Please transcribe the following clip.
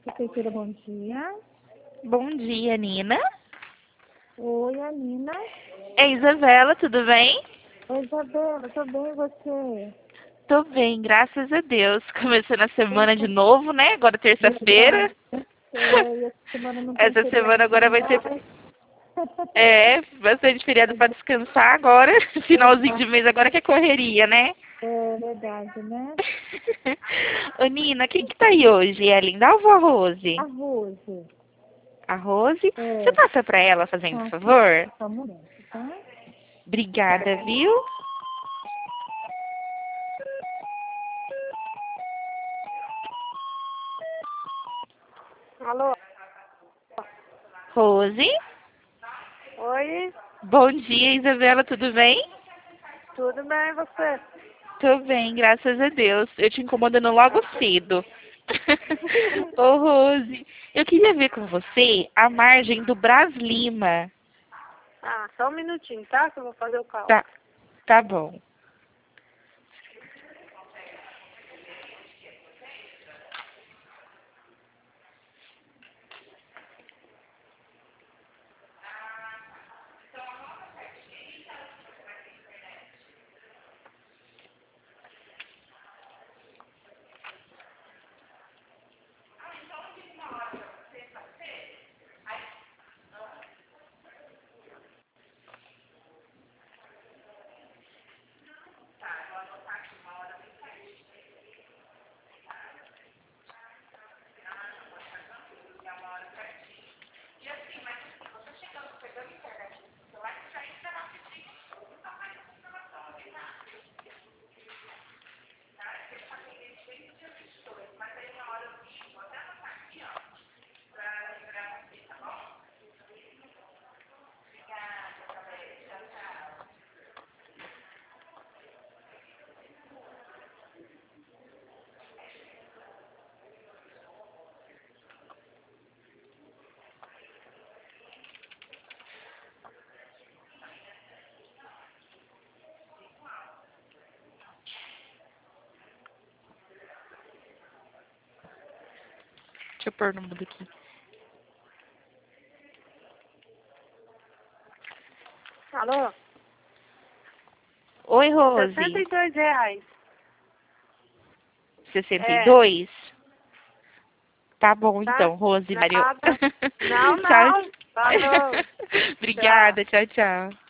Prefeitura, bom dia. Bom dia, Nina. Oi, Alina. É Isabela, tudo bem? Oi, Isabela, tô bem, e você? Tô bem, graças a Deus. Começando a semana de novo, né? Agora terça-feira. Verdade. E essa semana não tem Essa feriado semana agora vai ter mais. bastante feriado para descansar agora. Finalzinho de mês agora que é correria, né? É verdade, né? Ô, Nina, quem que tá aí hoje? É a Linda ou a Rose? A Rose. A Rose? Você É, passa pra ela fazendo tá, favor? só um momento, tá? Obrigada, viu? Alô? Rose? Oi, Bom dia, Isabela, tudo bem? tudo bem, e você? Tô bem, graças a Deus. Eu te incomodando logo cedo. Ô, Rose, eu queria ver com você a margem do Brás Lima. Ah, só um minutinho, tá? Que eu vou fazer o cálculo. Tá, tá bom. Deixa eu pôr no mudo aqui. Alô? Oi, Rose. R$ 62. É, 62? Tá bom tá? então, Rose. Mário. Nada. Não, Tchau. não. Falou. Tchau. Obrigada, tchau, tchau.